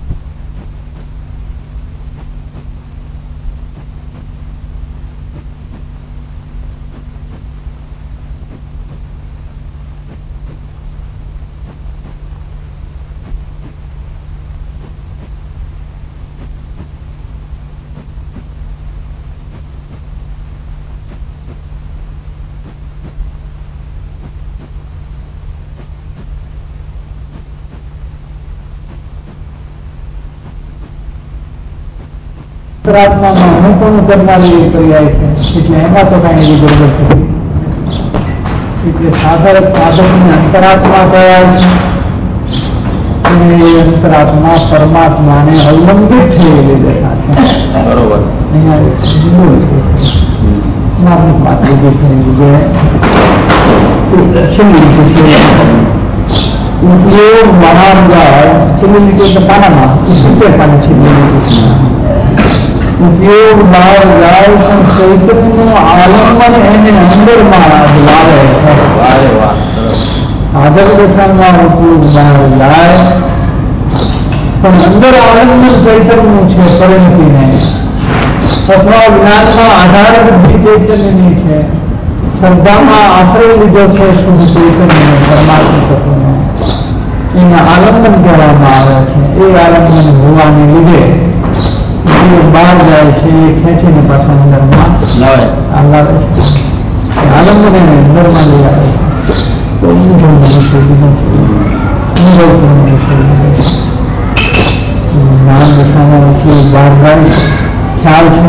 અંતરાત્મામાં અનુકૂળ કરનારી ક્રિયા છે એટલે એમાં તો કઈ એવી જરૂર નથી. એટલે સાધકની અંતરાત્મા કયા છે એ અંતરાત્મા પરમાત્માને અવલંબિત થયેલી દશા છે. બરોબર. ઉપયોગ મહાનગાળ છેલ્લી લીટી પાનામાં 70 પાના છેલ્લી લીટી ઉપયોગ બહાર જાય પણ ચૈતન્યનું આલંબન એને અંદરમાં લાવે. આદર દશામાં ઉપયોગ બહાર જાય પણ અંદર આલંબન ચૈતન્યનું છે પરિણતિને અથવા જ્ઞાનમાં આધાર બુદ્ધિ ચૈતન્યની છે. શ્રદ્ધામાં આશ્રય લીધો છે શુદ્ધ ચૈતન્ય પરમાત્મા તત્વને એને આલંબન કહેવામાં આવે છે. એ આલંબન હોવાને લીધે બહાર જાય છે એ ખેંચીને પાછા અંદરમાં લાવે છે. આલંબન એને અંદરમાં લઈ આવે છે. તો જ્ઞાન દશામાં ઉપયોગ બહાર જાય ખ્યાલ છે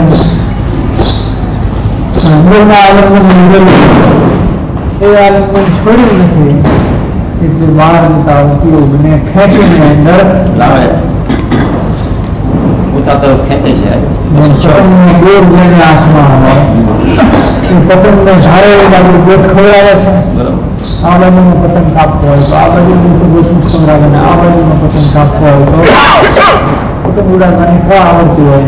અંદરના આલંબન એ આલંબન છોડ્યું નથી એટલે બહાર જતા ઉપયોગને ખેંચીને અંદર લાવે છે. ખેંચે છે પતંગને દોર જેને હાથમાં હોય એ પતંગને ધારે એ બાજુ ગોથ ખવડાવે છે. આ બાજુનો પતંગ કાપવો હોય તો આ બાજુ ગોથ ખવડાવે ને આ બાજુનો પતંગ કાપવો હોય તો પતંગ ઉડાડવાની આવડતી હોય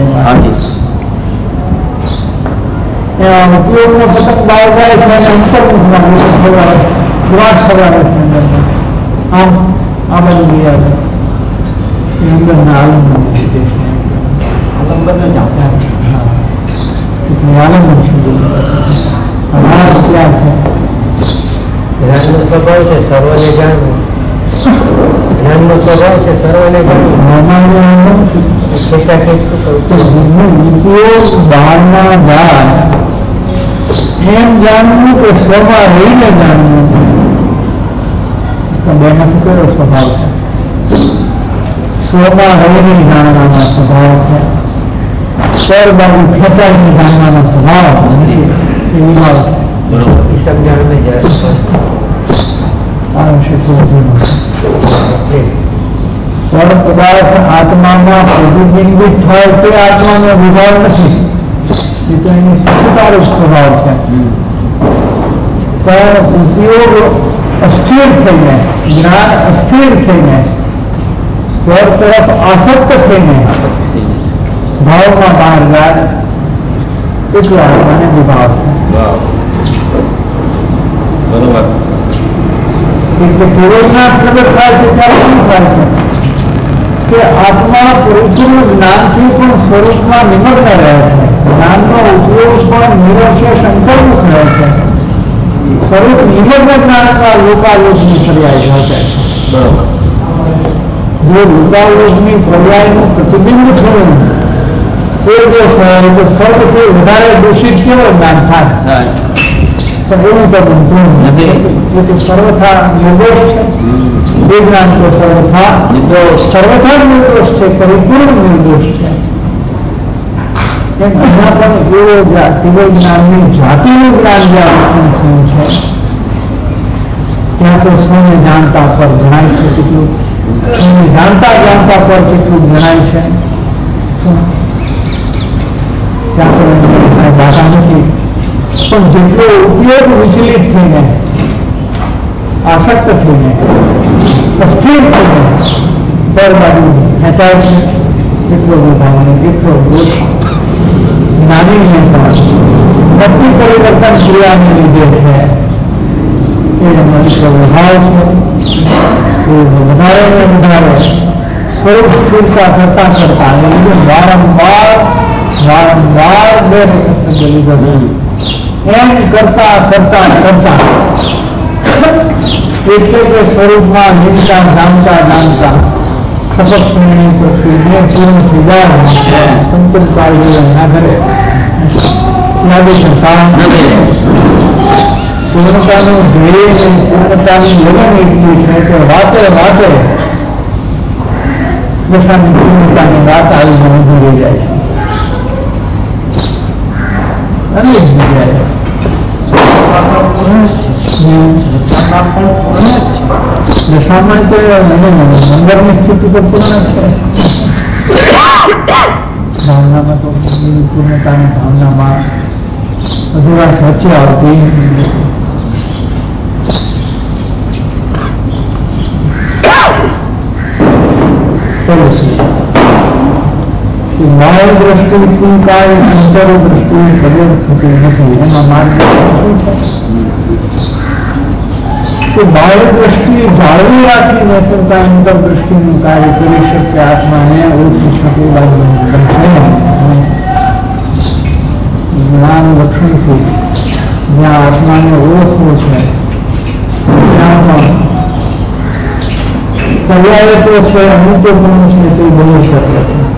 એમાં ઉપયોગનો પતંગ બહાર જાય છે અને અંતર્મુખમાં ખવડાવે છે ગ્રાસ ખવડાવે છે અંદરમાં આમ આ બાજુ લઈ આવે એ અંદરના આલંબન છે. આલંબન જ આપતા એટલે આલંબન છે. ક્યાં છે જ્ઞાનનો સ્વભાવ છે સર્વને જાણવું. જ્ઞાનનો સ્વભાવ છે સર્વને જાણવું. ઉપયોગ બહારના જાય એમ જાણવું કે સ્વભાવ રહીને જાણવું બે માંથી કયો સ્વભાવ છે? સ્વમાં રહીને જાણવાનો સ્વભાવ છે. સ્વર બાજુ ખેંચાઈને જાણવાનો સ્વભાવ નથી. એ વિભાવ છે. સ્વર પદાર્થ આત્મામાં પ્રતિબિંબિત થાય તે આત્માનો વિભાવ નથી. એ તો એની સ્વચ્છતાનો સ્વભાવ છે. પણ ઉપયોગ અસ્થિર થઈને જ્ઞાન અસ્થિર થઈને સ્વર તરફ આસક્ત થઈને ભાવમાં બહાર જાય એટલો આત્માને વિભાવ છે. બરોબર. એટલે પૂર્વજ્ઞાન પ્રગટ થાય છે ત્યારે શું થાય છે કે આત્મા પુરુષનું જ્ઞાનથી પણ સ્વરૂપમાં નિમગ્ન રહે છે. જ્ઞાનનો ઉપયોગ પણ નિરશેષ અંતર્મુખ રહે છે. સ્વરૂપ નિમગ્ન જ્ઞાનના લોકાલોકની પર્યાય ઘટે છે. બરોબર. જો લોકાલોકની પર્યાયનું પ્રતિબિંબ થયું એ જો સ્વર્ગથી વધારે દૂષિત કેવો જ્ઞાન થાય પણ એવું તો બનતું નથી. એ તો સર્વથા નિર્દોષ છે. એ જ્ઞાન તો સર્વથા નિર્દોષ છે. પરિપૂર્ણ નિર્દોષ છે. એમ અહીંયા પણ એવો જ્ઞાનની જાતિનું જ્ઞાન જ્યાં થયું છે ત્યાં તો સ્વને જાણતા પર જણાય છે કેટલું સ્વને જાણતા પર કેટલું જણાય છે. ત્યાં તો ભાષા નથી પણ જેટલો ઉપયોગ વિચલિત થઈને આસક્ત થઈને અસ્થિર થઈને પર બાજુ ખેંચાય છે એટલો બધા અને એટલો દોષ જ્ઞાનીને પણ ભક્તિ પરિવર્તન ક્રિયાને લીધે છે એ મનુષ્ય વ્યવહાર છે એ વધારે ને વધારે સ્વરૂપ સ્થિરતા કરતા કરતા એ લીધે વારંવાર બે શબ્દ લીધો એમ કરતા કરતા કરતા એટલે કે સ્વરૂપમાં નિષ્ઠા જાણતા સપક્ષ શ્રેણી પૂર્ણ થઈ જાય પંચમકાળ ના ઘરે લાગે છે કારણ પૂર્ણતાનું ધ્યેય પૂર્ણતાની લગન એટલી છે કે વાતે દશાની પૂર્ણતાની વાત આવીને ઊભી રહી જાય છે અનેક જગ્યાએ દશામાં તો નંબરની સ્થિતિ તો પૂર્ણ છે ભાવનામાં તો પૂર્ણતાની ભાવનામાં અધૂરા સાચી આવતી બાહ્ય દ્રષ્ટિથી કાંઈ અંતર દ્રષ્ટિએ ખબર થતી નથી એમાં માર્ગદર્શન શું છે બાહ્ય દ્રષ્ટિએ જાળવી રાખીને પોતા અંતર દ્રષ્ટિનું કાર્ય કરી શકે આત્માને ઓળખી શકે જ્ઞાન લક્ષણથી જ્યાં આત્માને ઓળખવું છે ત્યાં પણ પર્યાય તો છે અમુક ગુણ છે તે બની શકે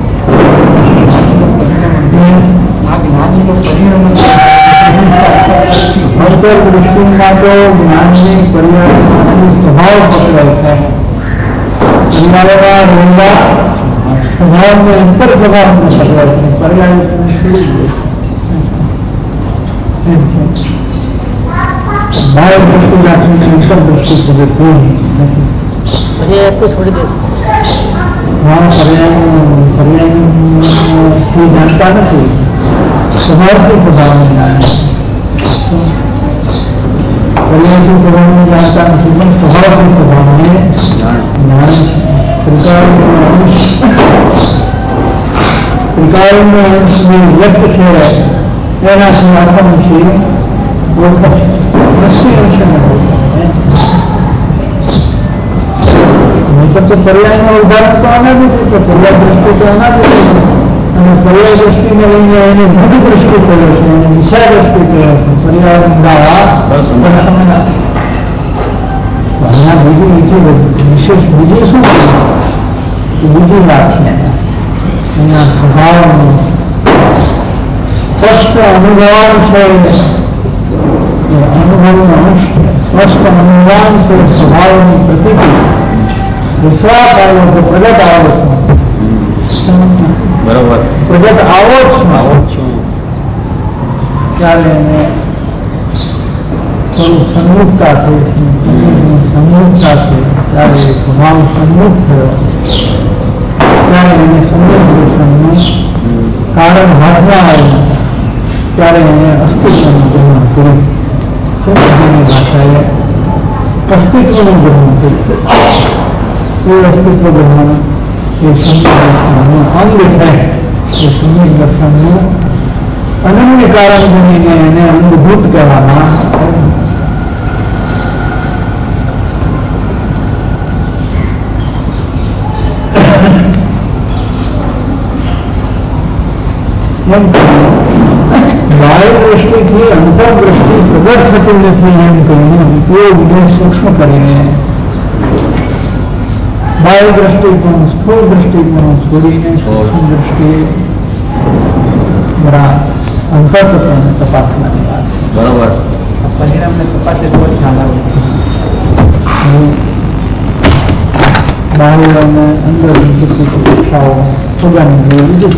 અંતર દૃષ્ટિમાં તો જ્ઞાનની પર્યાયમાંથી સ્વભાવ પકડાય છે પર્યાયમાં રહેલા સ્વભાવને અંતર સ્વભાવને પકડાય છે પર્યાય બાહ્ય દ્રષ્ટિ રાખીને અંતર દ્રષ્ટિ પકડે કોઈ નથી પર્યાયથી જાણતા નથી સ્વભાવથી સ્વભાવને જાણે પર્યાયથી સ્વભાવને જાણતા નથી પણ સ્વભાવથી સ્વભાવને જાણે છે ત્રિકાળનો અંશ જે વ્યક્ત છે એનાથી આત્મથી ઓળખ છે દ્રષ્ટિ અંશને તો પર્યાયનો ઉદાહરણ તો આના નથી છે પર્યાય દ્રષ્ટિ તો આના જ અને પર્યાય દ્રષ્ટિને લઈને એને ભૂત દ્રષ્ટિ કર્યો છે એને વિષય દ્રષ્ટિ કર્યો છે પર્યાય અહીંયા બીજી વિશેષ બીજી શું બીજી વાત છે એના સ્વભાવનું સ્પષ્ટ અનુભવાન છે અનુભવનો અંશ છે સ્પષ્ટ અનુભવાન છે સ્વભાવની પ્રતિતિ વિશ્વાસ આવ્યો તો પ્રગટ આવો બરોબર પ્રગટ આવો છું ત્યારે એને થોડું સન્મુખતા થઈ સન્મુખતા છે ત્યારે સ્વભાવ સન્મુખ થયો ત્યારે એને સંવેદનનું કારણ હાથમાં આવ્યું ત્યારે એને અસ્તિત્વનું ગ્રહણ કર્યું સમજની ભાષાએ અસ્તિત્વનું ગ્રહણ કર્યું એ અસ્તિત્વ ગ્રહણ એ સંવેદ દર્શનનું અંગ છે એ સંવેદ દર્શનનું અનન્ય કારણ બનીને એને અંગભૂત કહેવામાં બાહ્ય દ્રષ્ટિથી અંતર દ્રષ્ટિ પ્રગટ થતી નથી એમ કહીને ઉપયોગને સૂક્ષ્મ કરીને બાહ્ય દ્રષ્ટિકોણ સ્થૂળ દ્રષ્ટિકોણ છોડીને સૂક્ષ્મ દ્રષ્ટિએ બરા અંતરતત્વને તપાસવાની વાત બરોબર પરિણામને તપાસે તો જ ખ્યાલ આવે બાહ્ય અને અંદર કેટલીક અપેક્ષાઓ પોતાની બીજું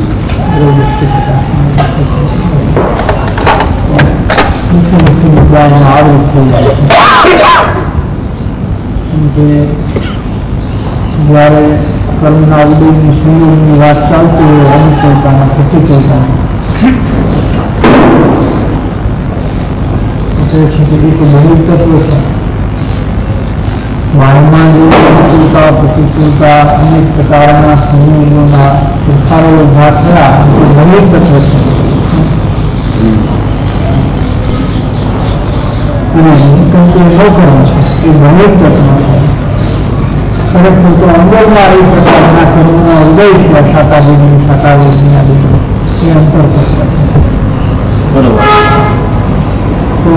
મુદ્દાઓનો આરોપ થઈ જાય છે જ્યારે કર્મના ઉદયની સુંદરની વાત ચાલતી હોય અનુકૂળતાના પ્રતિકૂળતાના છે કે એક બહુ તત્વ છે વાયુમાં જે અનુકૂળતા પ્રતિકૂળતા અનેક પ્રકારના સંયોજનોના ફેરફારો ઉભા થયા એ દરેક તત્વ છે. અને નિકંતે અવકરણ છે એ દરેક તત્વ છે. ખરેખર તો અંદરમાં એ પ્રકારના કર્મોનો ઉદય છે. શાકાદિની શાકાદિની આદિ એ અંતર તત્વ છે. બરોબર. તો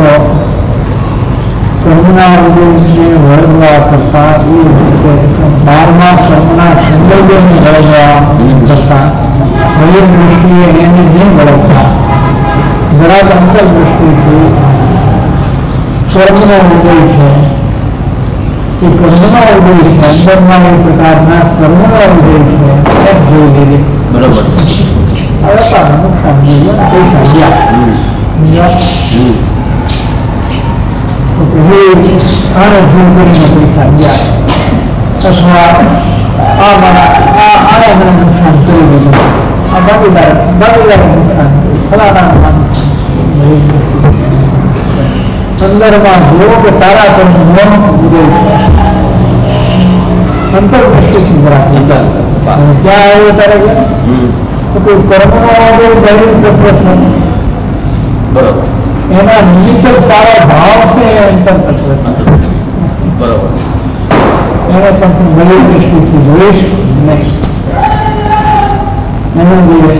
કર્મના ઉદયને વળગવા કરતા એ રીતે 12મા કર્મના સંયોજનને વળગવા કરતા બહિર દૃષ્ટિએ એને નહીં વળગતા જરાક અંતરદૃષ્ટિથી કર્મનો ઉદય છે એ કર્મનો ઉદય છે. અંદરમાં એ પ્રકારના કર્મનો ઉદય છે એમ જોઈ લઈએ. બરોબર. હવે પાછું નુકસાન જોઈએ પૈસા ગયા તો પહેલી આને ભૂલ કરીને પૈસા ગયા અથવા આને મને નુકસાન કરી દીધું. આ ભાગીદાર નુકસાન ફલાણા સંદર્ભમાં જુઓ કે તારા કર્મ ઉદય છે. અંતરદૃષ્ટિથી રાખવું ક્યાં આવ્યો તારે તો કોઈ કર્મનો ઉદય દૈનિક તત્વ છે. બરોબર. એના નિમિત્ત તારા ભાવ છે એ અંતર તત્વ છે. બરોબર. એને પણ તું દૈનિક દૃષ્ટિથી જોઈશ નહીં. એને જોઈએ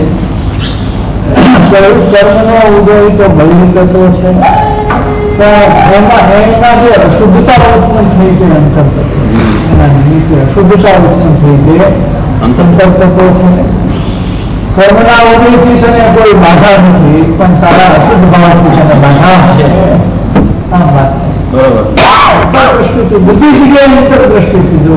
કર્મનો ઉદય તો બલિ તત્વ છે પણ એમાં જે અશુદ્ધતા ઉત્પન્ન થઈ છે અંતર તત્વ એના નિમિત્તે અશુદ્ધતા ઉત્પન્ન થઈ છે અંતર તત્વ છે. કર્મના ઉદયથી છે ને કોઈ બાધા નથી પણ સારા અશુદ્ધ ભાવથી છે ને બાધા છે. આ વાત છે. બરોબર. અંતરદૃષ્ટિથી બધી જગ્યાએ અંતરદૃષ્ટિથી જો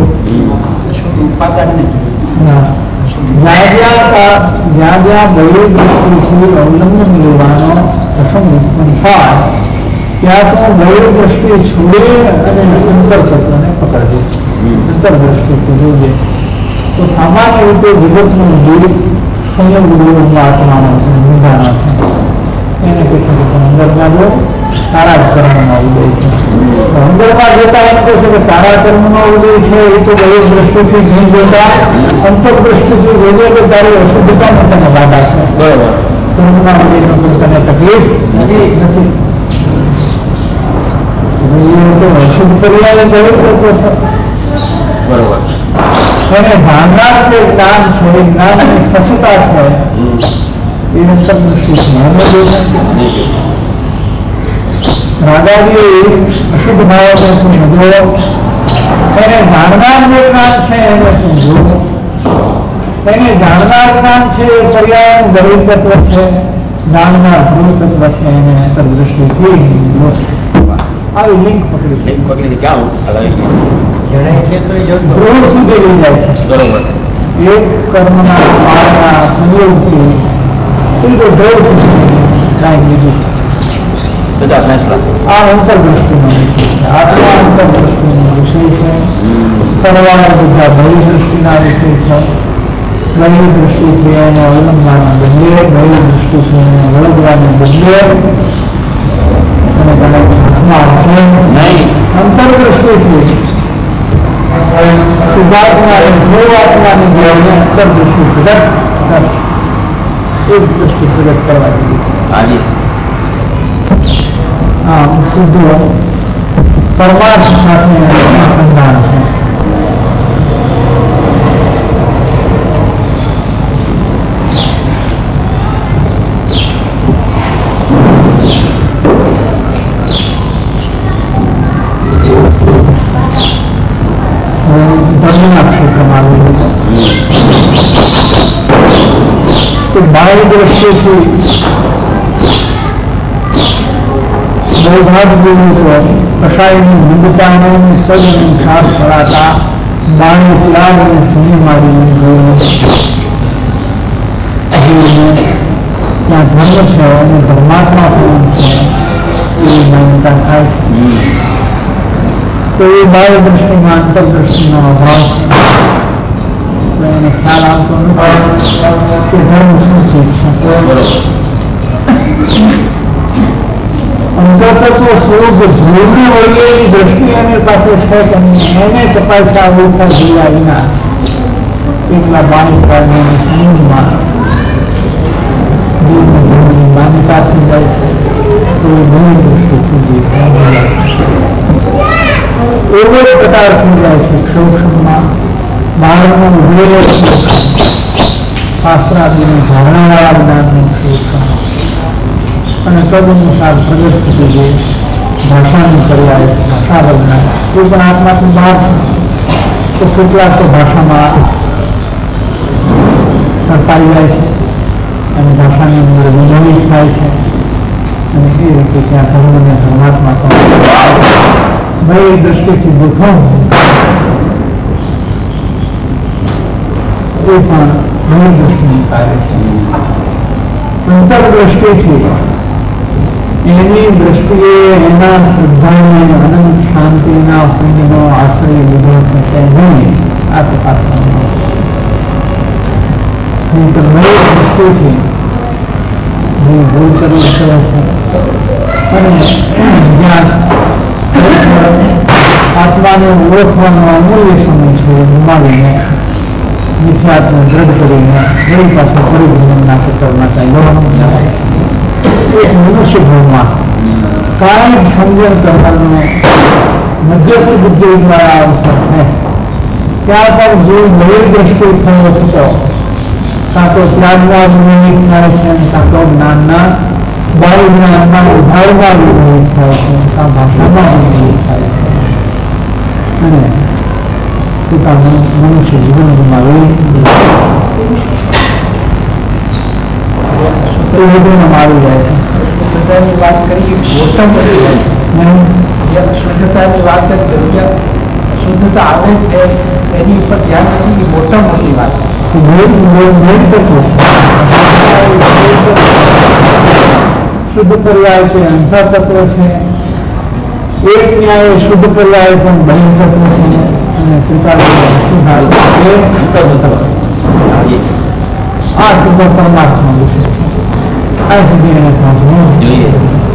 જ્યાં જ્યાં બહિર દૃષ્ટિથી અવલંબન લેવાનો પ્રસંગ ઉત્પન્ન થાય ત્યાં તો બહિર દૃષ્ટિ છોડે અને અંતર તત્વને પકડે. અંતરદૃષ્ટિથી જોઈએ તો સામાન્ય રીતે જગતનું જીવ સંયમ ગુરુમાં આત્માનો છે નિધાનો છે. એને કહે છે કે અંદરમાં જો તારા કર્મનો ઉદય છે. અંદરમાં જોતા એમ કહે છે કે તારા કર્મનો ઉદય છે એ તો બહિર દૃષ્ટિથી નહીં જોતા અંતરદૃષ્ટિથી જોઈએ કે તારી અશુદ્ધતાને તને બાધા છે. બરોબર. કર્મના ઉદયનો તને તકલીફ નથી. અશુદ્ધ પર્યાય બહિર તત્વ છે. બરોબર. એને જાણનાર જે જ્ઞાન છે જ્ઞાનની સ્વચ્છતા છે એ અંતરદૃષ્ટિ રાધાજી અશુદ્ધ ભાવને તું સમજો. એને જાણનાર જે જ્ઞાન છે એને તું જો. એને જાણનાર જ્ઞાન છે એ પર્યાયનું બહિર તત્વ છે. જાણનાર ધ્રુવ તત્વ છે એને અંતરદૃષ્ટિથી આવી લિંક પકડી ક્યાં જણાય છે તો ધ્રુવ સુધી લઈ જાય છે. બરોબર. એક કર્મના પાળના સંયોગથી બીજો ધ્રુવ કાંઈ બીજું બધા ફેસલા આ અંતરદૃષ્ટિનો વિષય છે. આત્મા અંતરદૃષ્ટિનો વિષય છે. સર્વાના બધા બહિર દૃષ્ટિના વિષય છે. બહિર દૃષ્ટિથી એને અવલંબવાના બદલે બહિર દૃષ્ટિથી એને વળગવાને બદલે અને કદાચ હાથમાં છે નહીં અંતરદૃષ્ટિથી શુદ્ધાત્મા અને ધ્રુવાત્માની જ્ઞાનને અંતરદૃષ્ટિ પ્રગટ એક દૃષ્ટિ પ્રગટ કરવા જેવી છે. આજે આમ શુદ્ધ પરમાર્થ સાથે સંધાન છે. ધર્મના ક્ષેત્રમાં આવેલું છે. બાહ્ય દ્રષ્ટિથી બૌદ્ધાદ જેવું તો કસાયની વિદ્વતાને સદનુસાર પડાતા બાણી ત્યાગ અને સિંહ મારીને જોઈને ત્યાં ધર્મ છે અને ધર્માત્મા પણ છે એવી માન્યતા થાય છે. તો એ બાહ્ય દ્રષ્ટિમાં અંતરદ્રષ્ટિનો અભાવ છે. એને ખ્યાલ આવતો નથી કે ધર્મ શું ચીજ છે. અંતરતત્વ સ્વરૂપ ધ્રુવને વળગેલી દ્રષ્ટિ એની પાસે છે કે એને તપાસ્યા ઓળખા જોયા વિના એટલા બાળકની સમૂહમાં જીવની માન્યતા થઈ જાય છે તો એ નવી દ્રષ્ટિથી એવો જ પ્રકાર થઈ જાય છે ક્ષોક્ષમાં બહારનો ઉભેલો શાસ્ત્રાદિની ધારણાવાળા જ્ઞાનનું ક્ષોક્ષણ અને તદનુસાર પ્રગટ થતી જે ભાષાનું પર્યાય ભાષા વર્ણન એ પણ આત્માથી બહાર છે તો કેટલાક તો ભાષામાં સર્પાઈ જાય છે અને ભાષાની અંદર વિનોદી થાય છે અને એ રીતે ત્યાં ધર્મ અને ધર્માત્મા ભાઈ દ્રષ્ટિથી ગોઠવણ એ પણ ઘણી દ્રષ્ટિનું કાર્ય છે અંતરદ્રષ્ટિથી એની દ્રષ્ટિએ એના શ્રદ્ધાને અનંત શાંતિના પુણ્યનો આશ્રય લીધો છે તે નહીં આ તપાસવામાં નહીં તો નવી દ્રષ્ટિથી જે ભૂલ કરવી કરે છે અને જ્યાં આત્માને ઓળખવાનો અમૂલ્ય સમય છે એ ગુમાવીને મિથ્યાત્મ દ્રઢ કરીને એની પાસે પરિભ્રમણના ચક્કરમાં ચાલ્યો એક મનુષ્ય ભાવમાં કાંઈ સમજણ કરવાનો મધ્યસ્થ બુદ્ધિ દ્વારા અવસર છે ત્યાં પણ જે નવી દ્રષ્ટિ થયો હતો કાં તો ત્યાગમાં વિનિયોગ થાય છે કાં તો જ્ઞાનના બાહ્ય જ્ઞાનના ઉભારમાં વિનિયોગ થાય છે કાં ભાષામાં વિનિયોગ થાય છે અને પોતાનું મનુષ્ય જીવન ગુમાવી આવી જાય છે શુદ્ધતાની વાત કરીએ મોટા શુદ્ધતાની વાત કરીએ શુદ્ધતા આવે છે એની ઉપર ધ્યાન નથી કે મોટા મોટી વાત શુદ્ધ પર્યાય છે અંતરતત્વ છે એક ન્યાય શુદ્ધ પર્યાય પણ બહિર્તત્વ છે અને આ શુદ્ધ પરમાત્મા વિશે છે આ સુધી એને પહોંચવું જોઈએ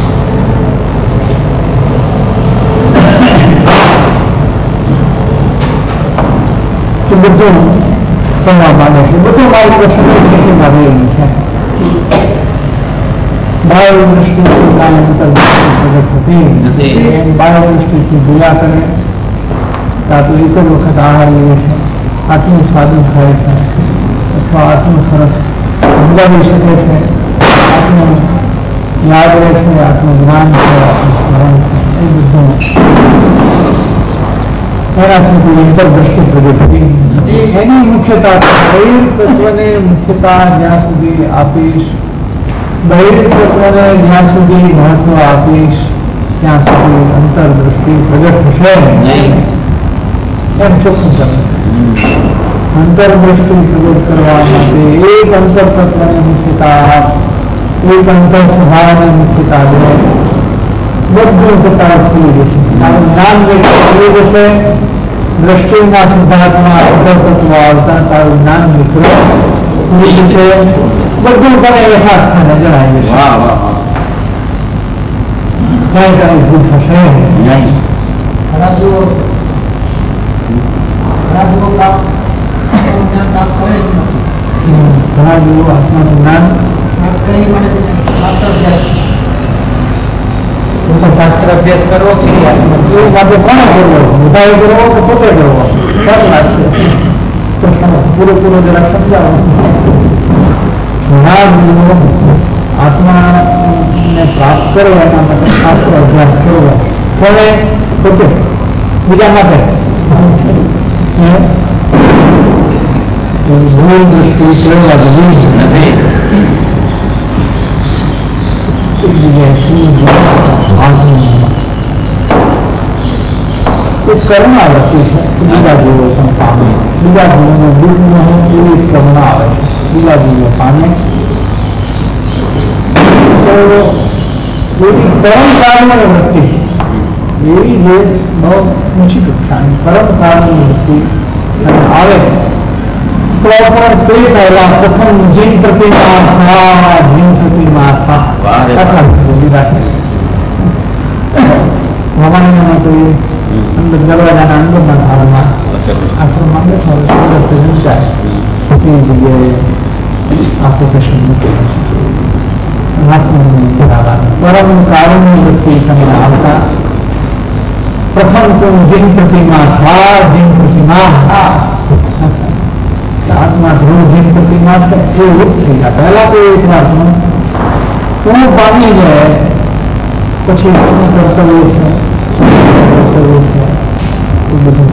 તો બધું કરવા માંગે છે બધું મારી પ્રશ્ન સ્થિતિમાં રહેલું છે બાહ્ય દૃષ્ટિથી કાંઈ અંતર પ્રગટ થતી નથી બાહ્ય દૃષ્ટિથી જોયા કરે કાં તો એક જ વખત આહાર લે છે આટલું સ્વાદું ખાય છે અથવા આટલું સરસ સમજાવી શકે છે આટલું યાદ રહે છે આટલું જ્ઞાન છે આટલું સ્મરણ છે એ બધું એનાથી કોઈ અંતરદ્રષ્ટિ પ્રગટ થતી નથી એની મુખ્યતા તત્વને મુખ્યતા જ્યાં સુધી આપીશ બહિર્તત્વને જ્યાં સુધી મહત્વ આપીશ ત્યાં સુધી અંતરદ્રષ્ટિ પ્રગટ થશે નહીં એમ ચોખ્ખું કરે અંતરદ્રષ્ટિ પ્રગટ કરવા માટે એક અંતર તત્વને મુખ્યતા એક અંતર સ્વભાવને મુખ્યતા દે બધું પ્રકાર થઈ જશે તારું જ્ઞાન થઈ જશે દ્રષ્ટિના સિદ્ધાંતમાં અંતર તત્વ આવતા તારું જ્ઞાન નીકળી જશે બધું તને યથાસ્થાને જણાવી દેશે ક્યાંય કાંઈ ભૂલ થશે નહીં ઘણા જેવો આત્માનું જ્ઞાન શાસ્ત્ર અભ્યાસ કરવો કે એ માટે કોને કરવો મોટાએ કરવો કે પોતે કરવો સારી વાત છે પૂરેપૂરો જરા સમજાવો ઘણા જીવો આત્માને પ્રાપ્ત કરો એના માટે શાસ્ત્ર અભ્યાસ કરવો કોને પોતે બીજા માટે ભૂલ દૃષ્ટિ કરવા જરૂરી નથી કર્ણાવૃત્તિ છે બીજા જીવો પણ પામે બીજા જીવોને દુઃખ ન હોય એવી કર્ણા આવે છે બીજા જીવો પામે તો એવી પરમકાળની વૃત્તિ એવી જે બહુ ઊંચી કક્ષાની પરમકાળની વૃત્તિ આવે તો પણ તે પહેલા પ્રથમ જીન પ્રતિમા જીન પ્રતિમા લીધા છે હવામાનમાં તો એ અંદર દરવાજાના અંદરના ભાગમાં આશ્રમમાં બેઠો જાય એ જગ્યાએ આ પ્રોફેશન પરમ કાળની વ્યક્તિ તમે આવતા પ્રથમ તો જીન પ્રતિમા થા જીન પ્રતિમા આત્મા ધ્રુવ જીન પ્રતિમા છે એ રૂપ થઈ ગયા પહેલા તો એક વાર તું પામી જાય પછી શું કર્તવ્ય છે એ બધું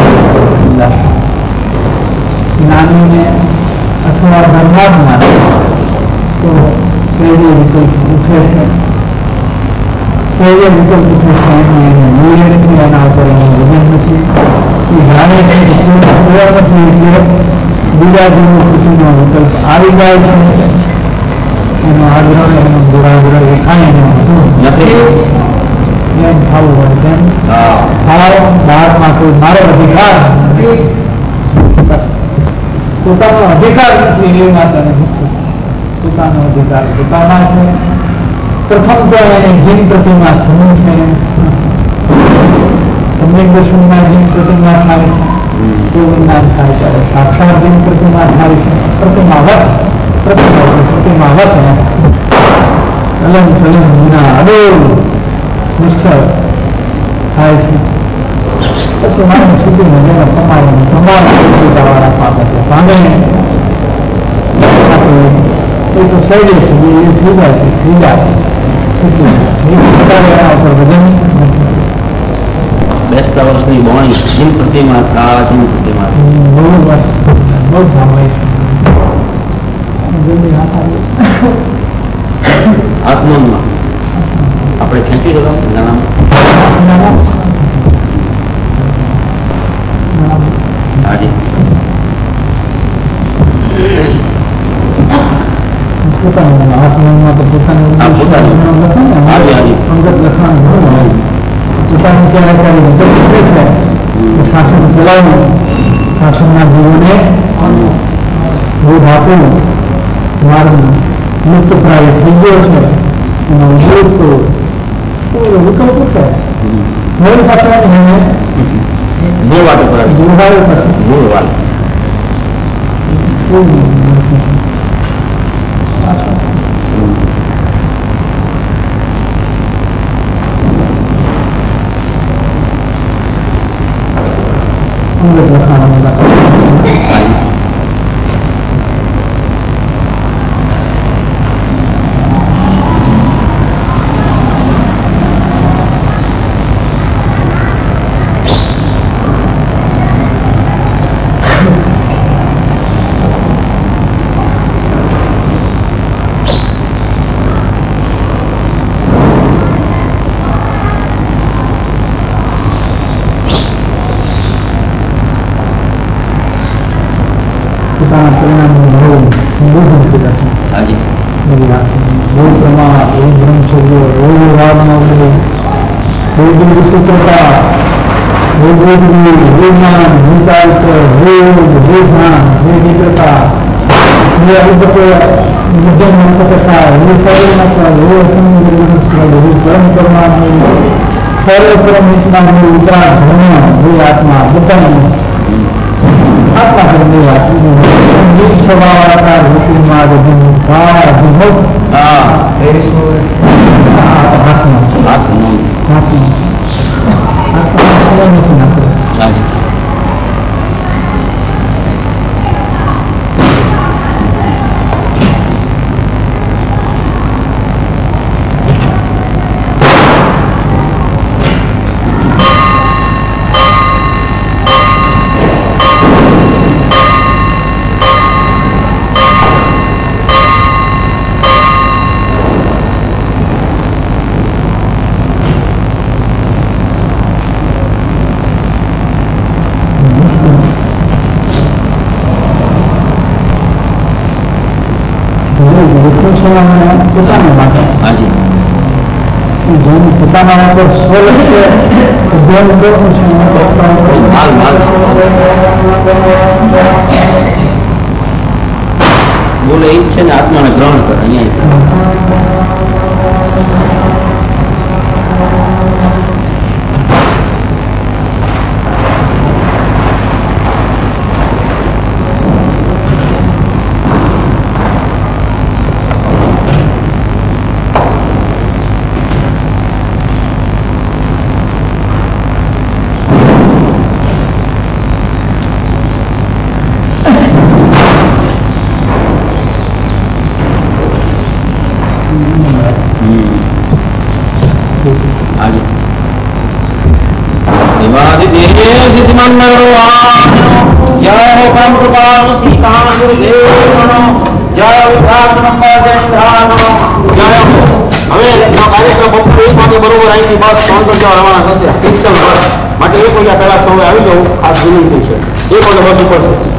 જ્ઞાનીને અથવા ધર્માત્મા તો સહેજે વિકલ્પ ઉઠે છે સહેજે વિકલ્પ ઉઠે છે એને મૂલ્ય નથી એના ઉપર એનું વજન નથી એ જાણે છે કે ખબર નથી એટલે બીજા જેવું ખુશીનો વિકલ્પ આવી જાય છે એનો આગ્રહ એનો દુરાગ્રહ એ કાંઈ ન હતું નથી એમ થવું હોય તેમ થાય બહારમાં કોઈ મારો અધિકાર પોતાનો અધિકાર નથી એ માતાને પોતાનો અધિકાર પોતાના છે પ્રથમ તો એને જીન પ્રતિમા થવું છે સમ્યક દર્શનમાં જીન પ્રતિમા થાય છે વિજ્ઞાન થાય ત્યારે સાક્ષાત જીન પ્રતિમા થાય છે પ્રતિમાવત ચલન ચલન વિના અડોલ નિશ્ચય થાય છે પછી માણસ સુધી જેને તમારા પામે પામે એ તો શૈલી છે એ થઈ જાય એના ઉપર વજન બેસતા વર્ષની બોણી જીન પ્રતિમા થા જીન પ્રતિમા બહુ સાંભળે છે આત્મામાં આપણે ખેંચી દો હાજી પોતાનું આત્મામાં તો પોતાનું અંગત લખાણ પોતાનું ક્યારે ક્યારે મદદ કરે છે શાસન ચલાવવું શાસનના જીવોને બોધ આપવું માર્ગ મુક્ત પ્રાય થઈ ગયો છે એનો વિરોધ તો વિકલ્પ છે મૂળ સાથે મૂળ વાત ઉપર મૂળ વાત આત્મા પોતાનું આત્મા સ્વભાવતા રૂપીમાં પોતાના માટે પોતાના ઉપર સ્વલક્ષ્ય અધ્યયન કરવું છે બોલે એ છે ને આત્માને ગ્રહણ કરે અહીંયા ગુરુદેવનો જય વિભાગ નંબર જય હવે કાર્યક્રમ બપોરે 1 વાગે બરોબર અહીંથી બસ 3 જવા રવાના થશે સ્પેશિયલ બસ માટે 1 વાગ્યા પહેલા સૌ આવી જવું આ વિનંતી છે. 1 વાગે બસ ઉપડશે.